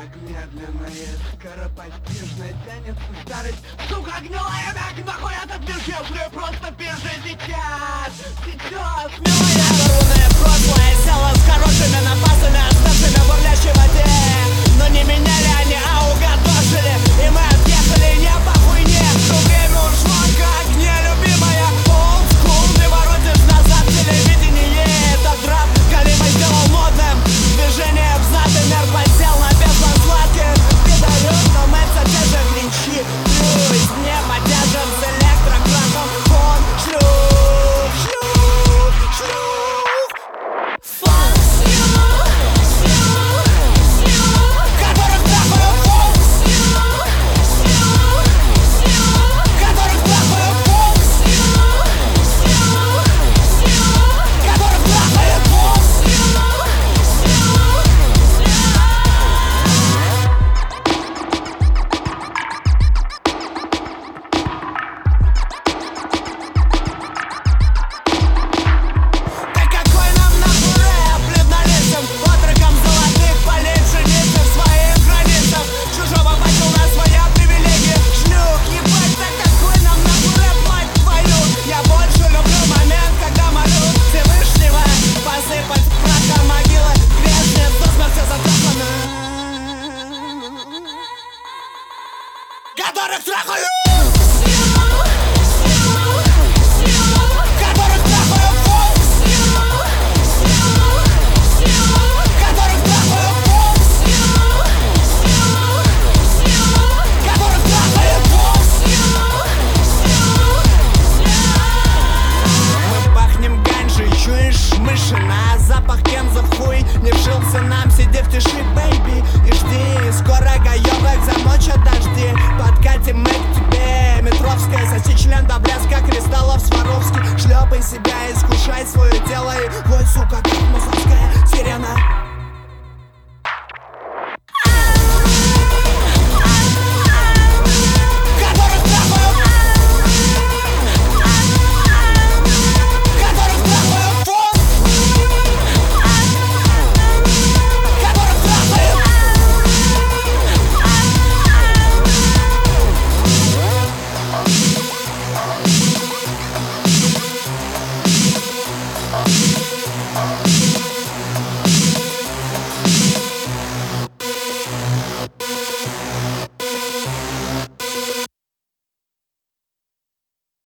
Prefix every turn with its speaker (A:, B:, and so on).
A: Так медленно и скоропостижно тянется старость. Сука, гнилая, так нахуй этот мир честный, просто пиши сейчас. Сейчас, милая.
B: Рунное прошлое село с хорошими напасами, оставшими бурлящей воде. Но не меняли они, а угадожили, и мы отъехали не по хуйне. Но время ушло, как нелюбимая. Old school, ты воротишь назад телевидение. Этот рэп Галима сделал модным. Движение взад и мир подсел на бездну сладких. Пидорют, но мы все те же глинчи. Плюс пневмотяжем с электрократом. Он шлюх, шлюх, шлюх. Fuck you, которых трахают Fox you, которых трахают Fox you, которых трахают Fox Да какой нам нахуй рэп, бледнолицем, отроком золотых полей пшеницы в своих границах. Чужого бачил на своя привилегия. Шлюх, ебать, да какой нам нахуй рэп, мать твою. Я больше люблю момент, когда молю Всевышнего посыпать прахом могилы грешные до смерти затраханы, которых трахают. Которых трахают Fox которых трахают Fox которых трахают Fox. Мы пахнем ганджей, чуешь, мышина, запах кенза в хуй не вжился нам, сиди в тиши, бэйби, и жди. Скоро гаёвых замочат дожди, подкатим мы к тебе. Метровская, соси член до блеска кристаллов Сваровски. Шлепай себя, искушай свое тело и вой, сука, как мусорская сирена.